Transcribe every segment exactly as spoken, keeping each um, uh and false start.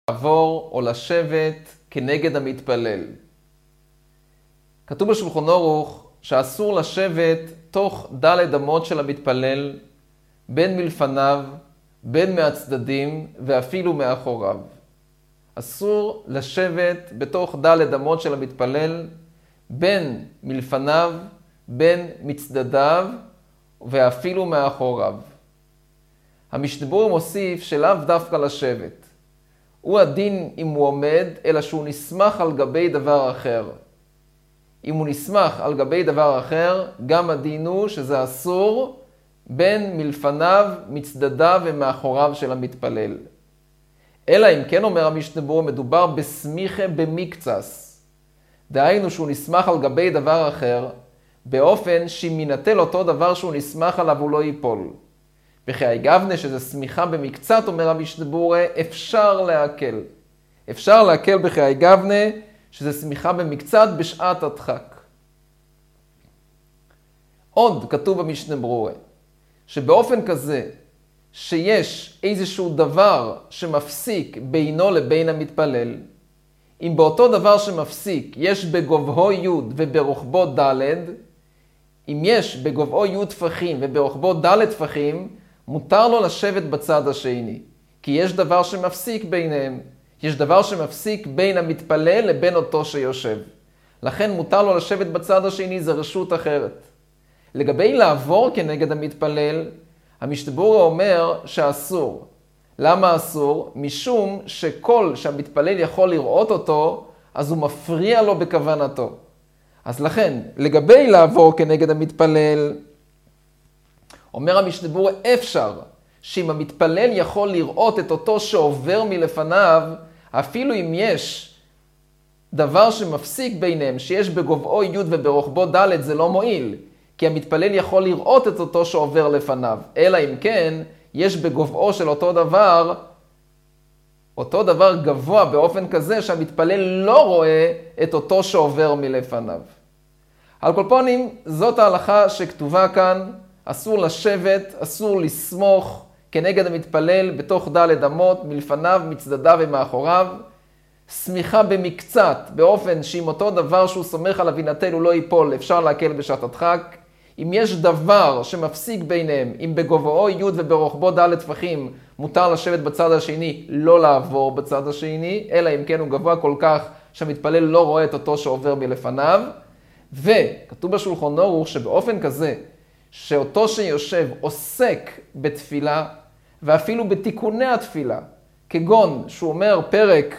לעבור או לשבת כנגד המתפלל. כתוב בשולחן ערוך שאסור לשבת תוך דלת אמות של המתפלל, בין מלפניו, בין מהצדדים ואפילו מאחוריו. אסור לשבת בתוך דלת אמות של המתפלל, בין מלפניו, בין מצדדיו ואפילו מאחוריו. המשנה ברורה מוסיף שלאו דווקא לשבת. הוא הדין אם הוא עומד, אלא שהוא נסמך על גבי דבר אחר. אם הוא נסמך על גבי דבר אחר, גם הדין הוא שזה אסור בין מלפניו, מצדדיו ומאחוריו של המתפלל. אלא אם כן אומר המשנה ברורה, מדובר בסמיכה במקצס. דהיינו שהוא נסמך על גבי דבר אחר, באופן שאם ינטל אותו דבר שהוא נסמך עליו הוא לא ייפול. בחיי גבנה שזה סמיכה במקצת, אומר המשנה ברורה, אפשר להקל. אפשר להקל בחיי גבנה שזה סמיכה במקצת בשעת הדחק. עוד כתוב במשנה ברורה, שבאופן כזה שיש איזשהו דבר שמפסיק בינו לבין המתפלל, אם באותו דבר שמפסיק יש בגובהו י' וברוחבו ד', אם יש בגובהו י' טפחים וברוחבו ד' טפחים, מותר לו לשבת בצד השני, כי יש דבר שמפסיק ביניהם. יש דבר שמפסיק בין המתפלל לבין אותו שיושב. לכן מותר לו לשבת בצד השני, זה רשות אחרת. לגבי לעבור כנגד המתפלל, המשנה ברורה אומר שאסור. למה אסור? משום שכל שהמתפלל יכול לראות אותו, אז הוא מפריע לו בכוונתו. אז לכן, לגבי לעבור כנגד המתפלל, אומר המשנה ברורה, אפשר שאם המתפלל יכול לראות את אותו שעובר מלפניו, אפילו אם יש דבר שמפסיק ביניהם, שיש בגובהו י' וברוחבו ד', זה לא מועיל, כי המתפלל יכול לראות את אותו שעובר לפניו. אלא אם כן, יש בגובהו של אותו דבר, אותו דבר גבוה באופן כזה שהמתפלל לא רואה את אותו שעובר מלפניו. על כל פנים, זאת ההלכה שכתובה כאן, אסור לשבת, אסור לסמוך כנגד המתפלל בתוך דלת אמות, מלפניו, מצדדיו ומאחוריו. סמיכה במקצת, באופן שאם אותו דבר שהוא סומך עליו ינטל הוא לא ייפול, אפשר להקל בשעת הדחק. אם יש דבר שמפסיק ביניהם, אם בגובהו י' וברוחבו ד' טפחים, מותר לשבת בצד השני, לא לעבור בצד השני, אלא אם כן הוא גבוה כל כך שהמתפלל לא רואה את אותו שעובר מלפניו. וכתוב בשולחן ערוך שבאופן כזה, שאותו שיושב עוסק בתפילה, ואפילו בתיקוני התפילה, כגון שהוא אומר פרק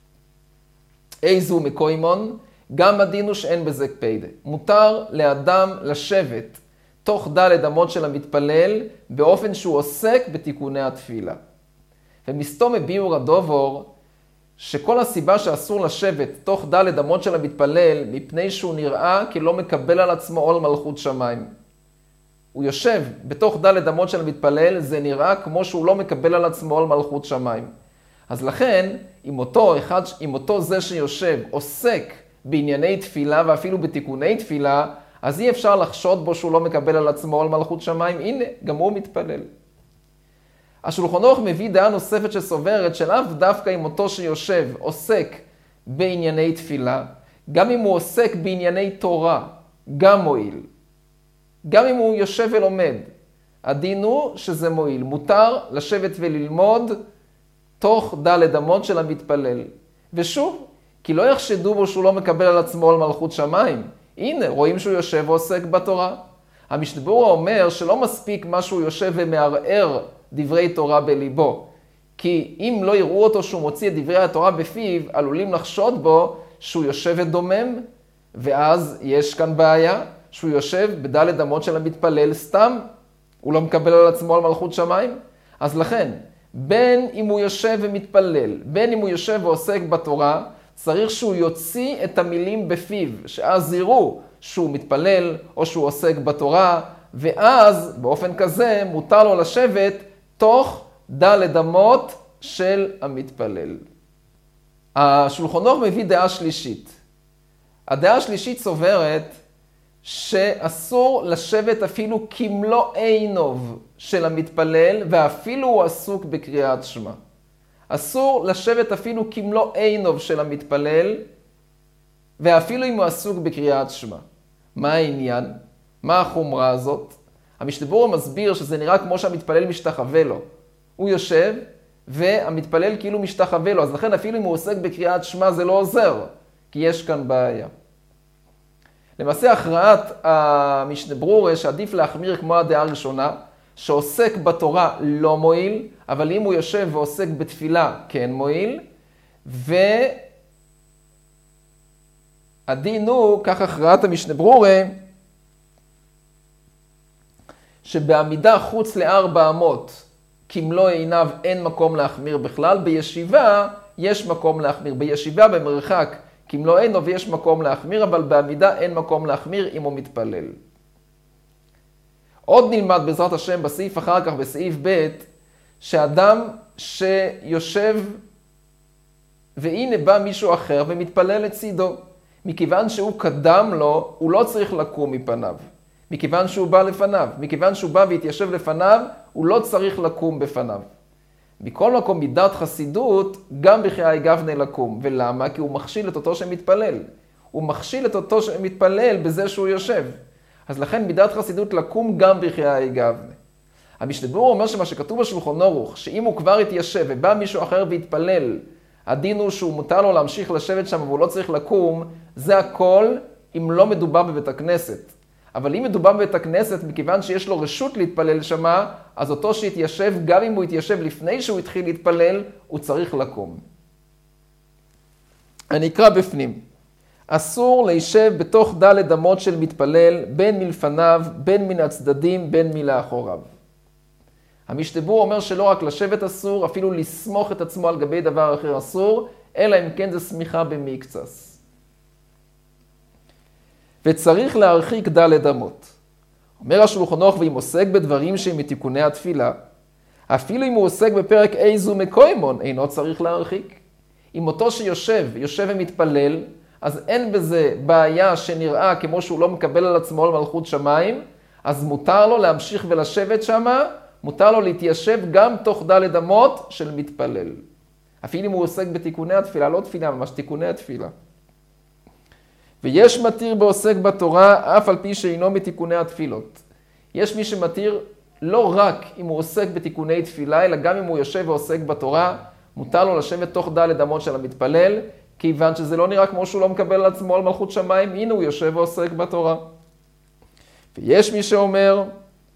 איזו מקוימון, גם הדין הוא שאין בזה קפידה. מותר לאדם לשבת תוך דלת אמות של המתפלל, באופן שהוא עוסק בתיקוני התפילה. ומסתום הביאור הדובור, שכל הסיבה שאסור לשבת תוך דלת אמות של המתפלל, מפני שהוא נראה כי לא מקבל על עצמו עול מלכות שמיים. הוא יושב בתוך דלת אמות של המתפלל, זה נראה כמו שהוא לא מקבל על עצמו עול מלכות שמיים. אז לכן, אם אותו, אחד, אם אותו זה שיושב עוסק בענייני תפילה ואפילו בתיקוני תפילה, אז אי אפשר לחשוד בו שהוא לא מקבל על עצמו עול מלכות שמיים. הנה, גם הוא מתפלל. השולחן ערוך מביא דעה נוספת שסוברת שלאו דווקא אם אותו שיושב עוסק בענייני תפילה, גם אם הוא עוסק בענייני תורה, גם מועיל. גם אם הוא יושב ולומד, הדין הוא שזה מועיל. מותר לשבת וללמוד תוך דלת אמות של המתפלל. ושוב, כי לא יחשדו בו שהוא לא מקבל על עצמו על מלכות שמיים. הנה, רואים שהוא יושב ועוסק בתורה. המשנה ברורה אומר שלא מספיק מה שהוא יושב ומערער דברי תורה בליבו. כי אם לא יראו אותו שהוא מוציא את דברי התורה בפיו, עלולים לחשוד בו שהוא יושב ודומם, ואז יש כאן בעיה. שהוא יושב בדלת אמות של המתפלל סתם, הוא לא מקבל על עצמו על מלכות שמיים. אז לכן, בין אם הוא יושב ומתפלל, בין אם הוא יושב ועוסק בתורה, צריך שהוא יוציא את המילים בפיו, שאז יראו שהוא מתפלל או שהוא עוסק בתורה, ואז באופן כזה מותר לו לשבת תוך דלת אמות של המתפלל. השולחן ערוך מביא דעה שלישית. הדעה השלישית סוברת שאסור לשבת אפילו כמלוא עינוב של המתפלל, ואפילו הוא עסוק בקריאת שמע. אסור לשבת אפילו כמלוא עינוב של המתפלל, ואפילו אם הוא עסוק בקריאת שמע. מה העניין? מה החומרה הזאת? המשנה ברורה מסביר שזה נראה כמו שהמתפלל משתחווה לו. הוא יושב, והמתפלל כאילו משתחווה לו, אז לכן אפילו אם הוא עוסק בקריאת שמע זה לא עוזר, כי יש כאן בעיה. למעשה הכרעת המשנה ברורה שעדיף להחמיר כמו הדעה הראשונה, שעוסק בתורה לא מועיל, אבל אם הוא יושב ועוסק בתפילה כן מועיל, והדין הוא, כך הכרעת המשנה ברורה, שבעמידה חוץ לארבע אמות, כמלוא עיניו אין מקום להחמיר בכלל, בישיבה יש מקום להחמיר. בישיבה במרחק כמלוא עיניו יש מקום להחמיר, אבל בעמידה אין מקום להחמיר אם הוא מתפלל. עוד נלמד בעזרת השם בסעיף אחר כך, בסעיף ב', שאדם שיושב והנה בא מישהו אחר ומתפלל לצידו. מכיוון שהוא קדם לו, הוא לא צריך לקום מפניו. מכיוון שהוא בא לפניו, מכיוון שהוא בא והתיישב לפניו, הוא לא צריך לקום בפניו. מכל מקום מידת חסידות, גם בחיי גבנה לקום. ולמה? כי הוא מכשיל את אותו שמתפלל. הוא מכשיל את אותו שמתפלל בזה שהוא יושב. אז לכן מידת חסידות לקום גם בחיי גבנה. המשנה ברורה אומר שמה שכתוב בשולחן ערוך, שאם הוא כבר התיישב ובא מישהו אחר והתפלל, הדין הוא שהוא מותר לו להמשיך לשבת שם והוא לא צריך לקום, זה הכל אם לא מדובר בבית הכנסת. אבל אם מדובר בבית הכנסת, מכיוון שיש לו רשות להתפלל שמה, אז אותו שהתיישב, גם אם הוא התיישב לפני שהוא התחיל להתפלל, הוא צריך לקום. אני אקרא בפנים. אסור להישב בתוך דלת אמות של מתפלל, בין מלפניו, בין מן הצדדים, בין מלאחוריו. המשנה ברורה אומר שלא רק לשבת אסור, אפילו לסמוך את עצמו על גבי דבר אחר אסור, אלא אם כן זה סמיכה במקצס. וצריך להרחיק דלת אמות. אומר השולחן ערוך, ואם עוסק בדברים שהם מתיקוני התפילה, אפילו אם הוא עוסק בפרק איזו מקוימון, אינו צריך להרחיק. אם אותו שיושב, יושב ומתפלל, אז אין בזה בעיה שנראה כמו שהוא לא מקבל על עצמו למלכות שמיים, אז מותר לו להמשיך ולשבת שמה, מותר לו להתיישב גם תוך דלת אמות של מתפלל. אפילו אם הוא עוסק בתיקוני התפילה, לא תפילה, ממש תיקוני התפילה. ויש מתיר בעוסק בתורה, אף על פי שאינו מתיקוני התפילות. יש מי שמתיר לא רק אם הוא עוסק בתיקוני תפילה, אלא גם אם הוא יושב ועוסק בתורה, מותר לו לשבת תוך דלת אמות של המתפלל, כיוון שזה לא נראה כמו שהוא לא מקבל על עצמו על מלכות שמיים, הנה הוא יושב ועוסק בתורה. ויש מי שאומר,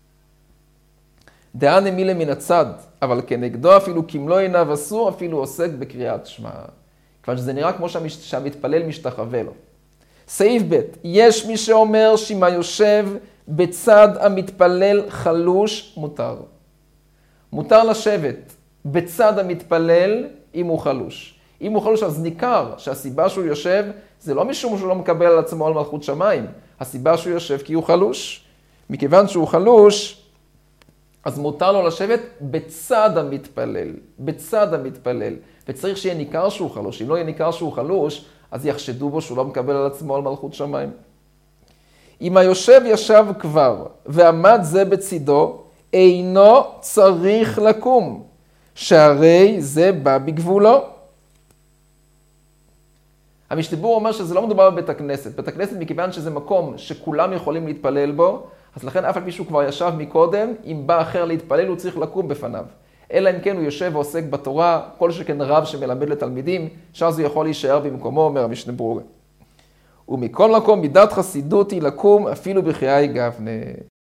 דעה נמילה מן הצד, אבל כנגדו אפילו כמלוא עיניו אסור, אפילו עוסק בקריאת שמע. כיוון שזה נראה כמו שהמתפלל משתחווה לו. סעיף ב', יש מי שאומר שאם היושב בצד המתפלל חלוש, מותר. מותר לשבת בצד המתפלל אם הוא חלוש. אם הוא חלוש אז ניכר שהסיבה שהוא יושב זה לא משום שהוא לא מקבל על עצמו על מלכות שמיים. הסיבה שהוא יושב כי הוא חלוש. מכיוון שהוא חלוש, אז מותר לו לשבת בצד המתפלל. בצד המתפלל. וצריך שיהיה ניכר שהוא חלוש. אם לא יהיה ניכר שהוא חלוש, אז יחשדו בו שהוא לא מקבל על עצמו על מלכות שמיים. אם היושב ישב כבר ועמד זה בצידו, אינו צריך לקום, שהרי זה בא בגבולו. המשנה ברורה אומר שזה לא מדובר בבית הכנסת. בית הכנסת מכיוון שזה מקום שכולם יכולים להתפלל בו, אז לכן אף על פי שהוא כבר ישב מקודם, אם בא אחר להתפלל הוא צריך לקום בפניו. אלא אם כן הוא יושב ועוסק בתורה, כל שכן רב שמלמד לתלמידים, שאז הוא יכול להישאר במקומו, אומר המשנה ברורה. ומכל מקום מידת חסידות היא לקום אפילו בחיי גבנה.